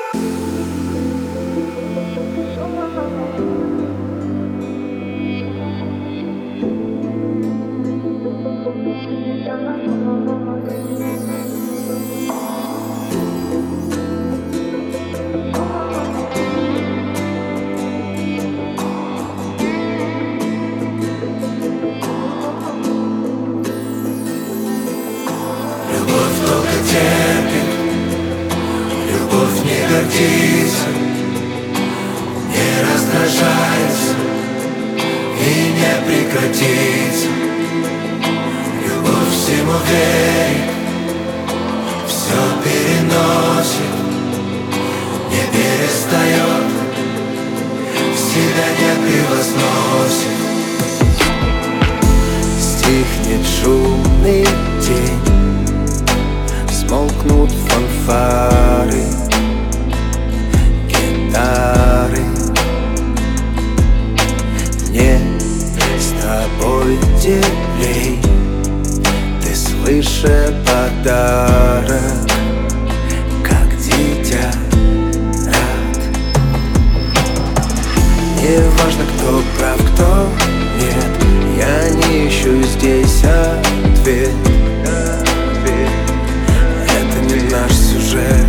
Любовь только терпит, любовь не гордится, не раздражается и не прекратится. Любовь всему верит, все переносит, не перестает, себя не превозносит. Стихнет шумный день, смолкнут фанфары, гитары. Мне с тобой теплей, ты свыше подарок, как дитя рад. Не важно, кто прав, кто нет, я не ищу здесь ответ. Наш сюжет.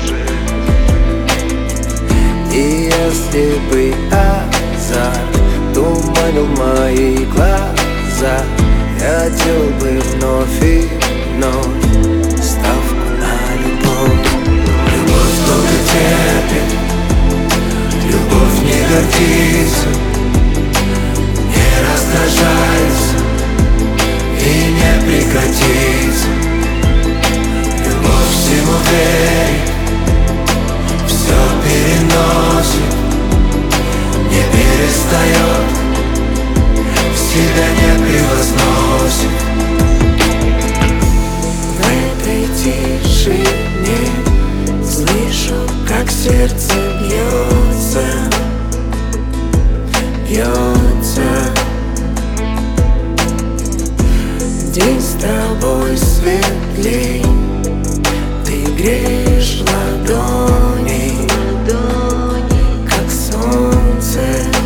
И если бы азарт туманил мои глаза, я делал бы вновь и вновь ставку на любовь. Любовь долго терпит, любовь не гордится, не раздражается и не прекратится. Всему верит, все переносит, не перестает, себя не превозносит. В этой тишине слышу, как сердце бьется, бьется. День с тобой светлей, греешь ладони, как солнце.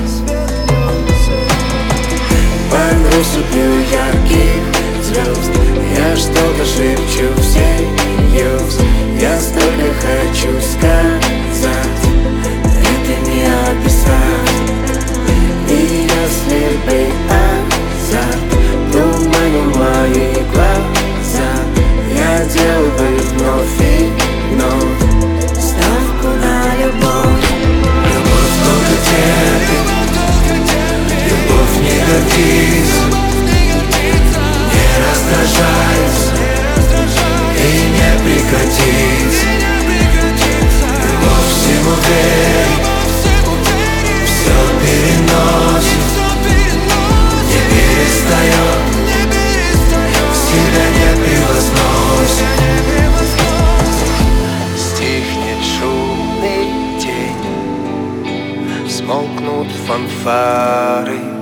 Под россыпью ярких звезд я что-то шепчу всерьез. Я столько хочу сказать, это не описать. И если бы азарт туманил мои глаза, я делал бы вновь и вновь ставку на любовь. Любовь долго терпит, любовь не гордится, не раздражается и не прекратится. Любовь всему верит, все переносит, не перестает, себя не превозносит. Стихнет шумный день, смолкнут фанфары,